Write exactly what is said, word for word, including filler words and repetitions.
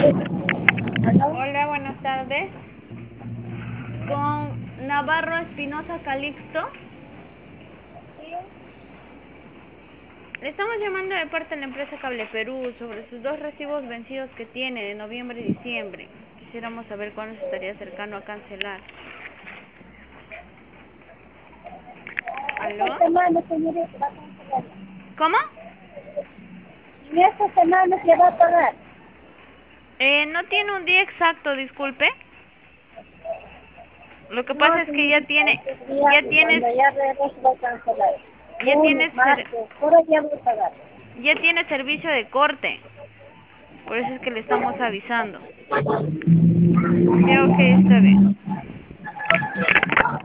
¿Aló? Hola, buenas tardes. Con Navarro Espinosa Calixto. Sí, Le estamos llamando de parte de la empresa Cable Perú sobre sus dos recibos vencidos que tiene de noviembre y diciembre. Quisiéramos saber cuándo se estaría cercano a cancelar. esta ¿Aló? semana, señorita, va a cancelar. ¿Cómo? En esta semana se va a pagar. Eh, no tiene un día exacto, disculpe. Lo que pasa No, es que ya señorita, tiene, este día, ya tienes, cuando ya regrese va a cancelar. ya Lunes, tienes, ser- martes, por ahí ya voy a pagar. ya tiene servicio de corte. Por eso es que le estamos avisando. Ya, ok, está bien.